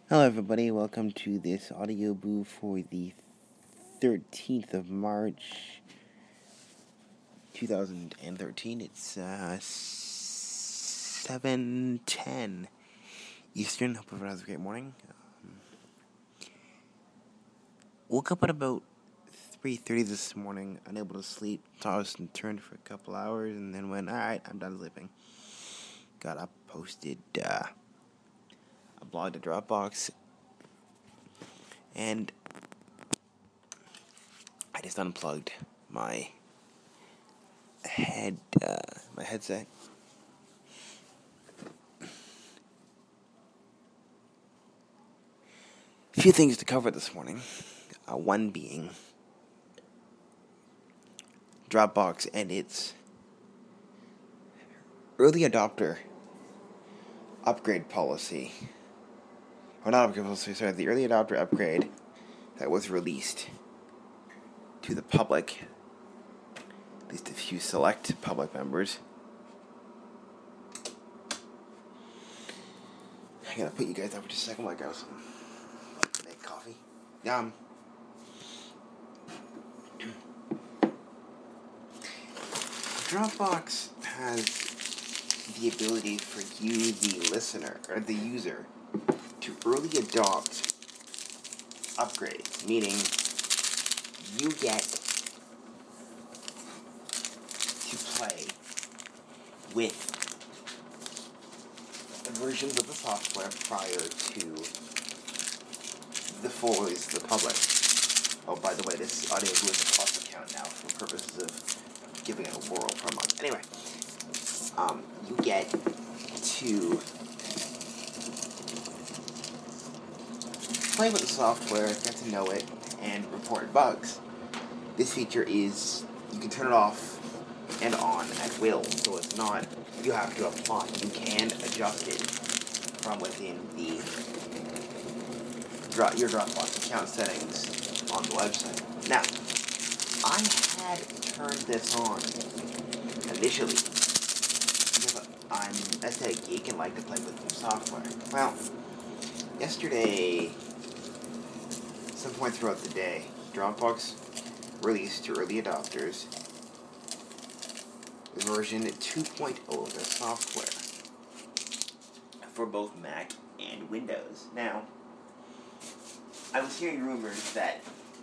Hello, everybody. Welcome to this audio boo for the 13th of March, 2013. It's 7:10 Eastern. Hope everyone has a great morning. Woke up at about 3:30 this morning, unable to sleep. Tossed and turned for a couple hours, and then went, all right, I'm done sleeping. Got up, posted a blog to Dropbox, and I just unplugged my headset. A few things to cover this morning. One being Dropbox and its early adopter upgrade policy. Or not upgrade policy, sorry, the early adopter upgrade that was released to the public, at least a few select public members. I gotta put you guys up for just a second while I go make coffee. Dropbox has the ability for you, the listener, or the user, to early adopt upgrades, meaning you get to play with versions of the software prior to the full release to the public. Oh, by the way, this audio is a Plus account now for purposes of giving it a whirl for a month. Anyway, you get to play with the software, get to know it, and report bugs. This feature is, you can turn it off and on at will, so it's not, you have to apply. You can adjust it from within your Dropbox account settings on the website. Now, I had turned this on initially because I'm a tech geek and like to play with new software. Well, yesterday, some point throughout the day, Dropbox released to early adopters version 2.0 of their software for both Mac and Windows. Now, I was hearing rumors that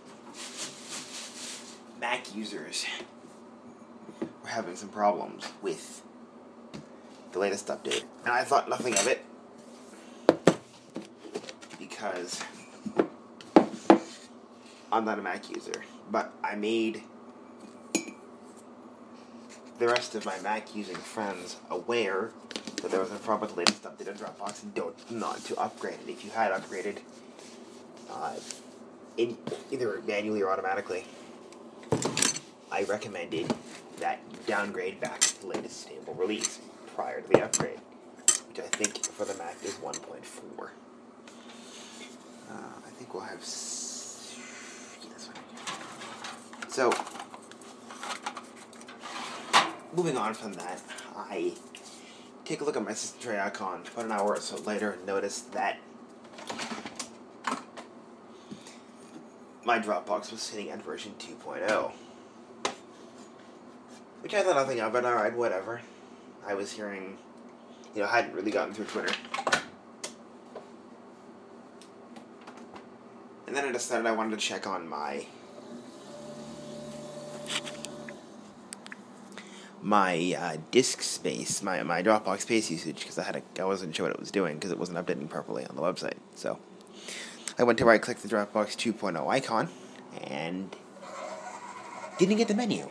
Mac users were having some problems with the latest update, and I thought nothing of it because I'm not a Mac user, but I made the rest of my Mac using friends aware that there was a problem with the latest update on Dropbox and not to upgrade it. If you had upgraded either manually or automatically, I recommended that you downgrade back to the latest stable release prior to the upgrade, which I think for the Mac is 1.4. I think we'll have... Yes. So, moving on from that, I take a look at my system tray icon about an hour or so later and noticed that my Dropbox was sitting at version 2.0. Which I thought nothing of, but alright, whatever. I was hearing, hadn't really gotten through Twitter. And then I decided I wanted to check on my disk space, my Dropbox space usage, because I wasn't sure what it was doing because it wasn't updating properly on the website. So I went to right click the Dropbox 2.0 icon and didn't get the menu.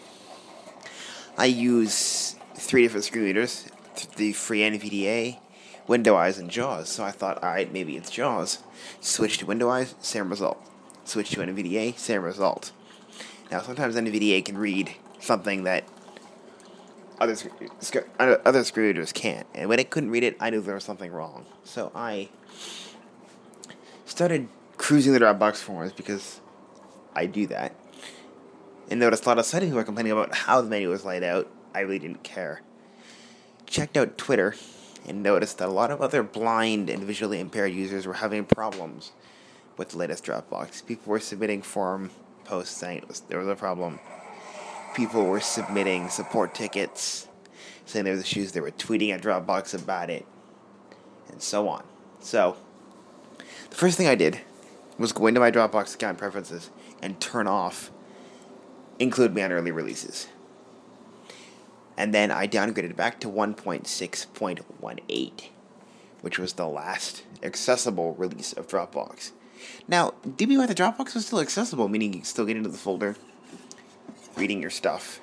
I use 3 different screen readers, the free NVDA, Windows, and JAWS. So I thought, alright, maybe it's JAWS. Switch to Windows, same result. Switch to NVDA, same result. Now, sometimes NVDA can read something that other screen readers can't. And when it couldn't read it, I knew there was something wrong. So I started cruising the Dropbox forums because I do that. And noticed a lot of sites who were complaining about how the menu was laid out. I really didn't care. Checked out Twitter, and noticed that a lot of other blind and visually impaired users were having problems with the latest Dropbox. People were submitting forum posts saying there was a problem. People were submitting support tickets saying there was issues. They were tweeting at Dropbox about it, and so on. So, the first thing I did was go into my Dropbox account preferences and turn off Include Me on Early Releases. And then I downgraded back to 1.6.18, which was the last accessible release of Dropbox. Now, do be aware the Dropbox was still accessible, meaning you can still get into the folder, reading your stuff.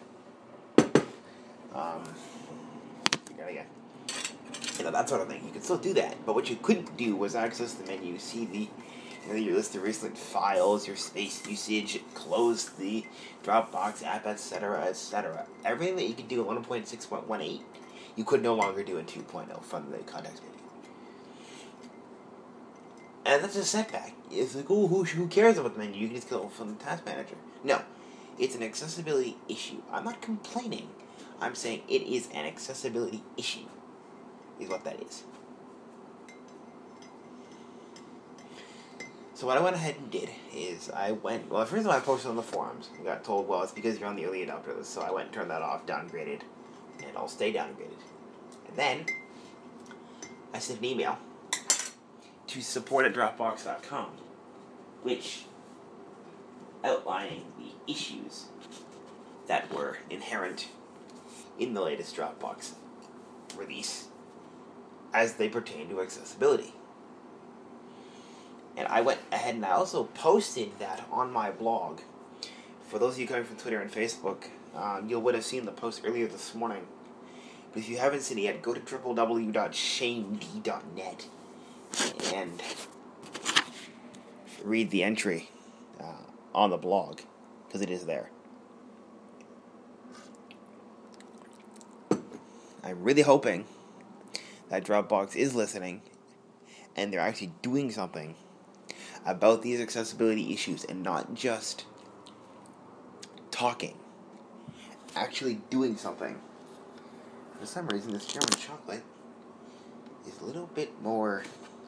That sort of thing. You could still do that, but what you couldn't do was access the menu, see your list of recent files, your space usage, close the Dropbox app, etc., etc. Everything that you could do in 1.6.18, you could no longer do in 2.0 from the context menu. And that's a setback. It's like, oh, who cares about the menu? You can just go from the task manager. No, it's an accessibility issue. I'm not complaining. I'm saying it is an accessibility issue, is what that is. So what I went ahead and did is first of all, I posted on the forums. I got told, well, it's because you're on the early adopter list, so I went and turned that off, downgraded, and I'll stay downgraded. And then I sent an email to support@dropbox.com, which outlining the issues that were inherent in the latest Dropbox release as they pertain to accessibility. And I went ahead and I also posted that on my blog. For those of you coming from Twitter and Facebook, you would have seen the post earlier this morning. But if you haven't seen it yet, go to www.shamed.net and read the entry on the blog, because it is there. I'm really hoping that Dropbox is listening and they're actually doing something about these accessibility issues and not just talking, actually doing something. For some reason, this German chocolate is a little bit more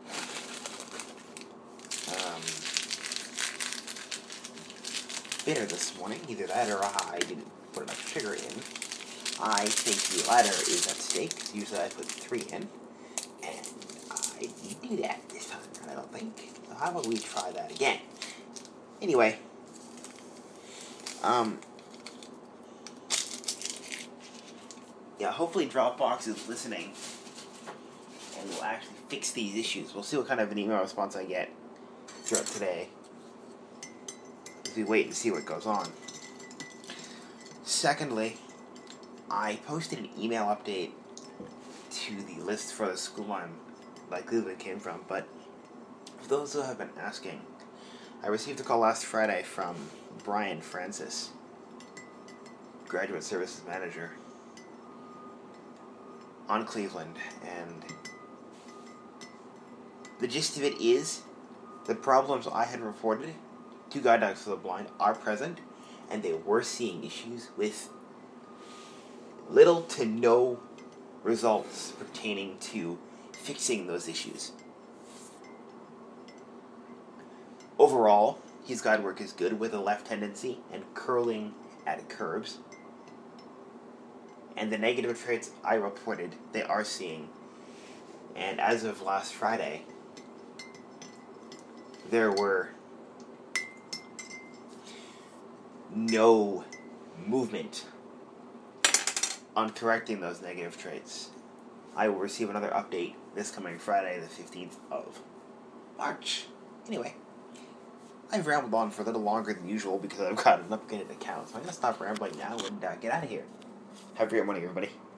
bitter this morning. Either that or I didn't put enough sugar in. I think the latter is at stake. Usually I put 3 in, and I didn't do that this time, I don't think. So how about we try that again? Anyway, hopefully Dropbox is listening and will actually fix these issues. We'll see what kind of an email response I get throughout today as we wait and see what goes on. Secondly, I posted an email update to the list for the school I'm likely that it came from, but for those who have been asking, I received a call last Friday from Brian Francis, Graduate Services Manager on Cleveland, and the gist of it is the problems I had reported to Guide Dogs for the Blind are present, and they were seeing issues with little to no results pertaining to fixing those issues. Overall, his guide work is good with a left tendency and curling at curbs. And the negative traits I reported, they are seeing. And as of last Friday, there were no movement on correcting those negative traits. I will receive another update this coming Friday, the 15th of March. Anyway, I've rambled on for a little longer than usual because I've got an upgraded account, so I'm going to stop rambling now and get out of here. Have a great morning, everybody.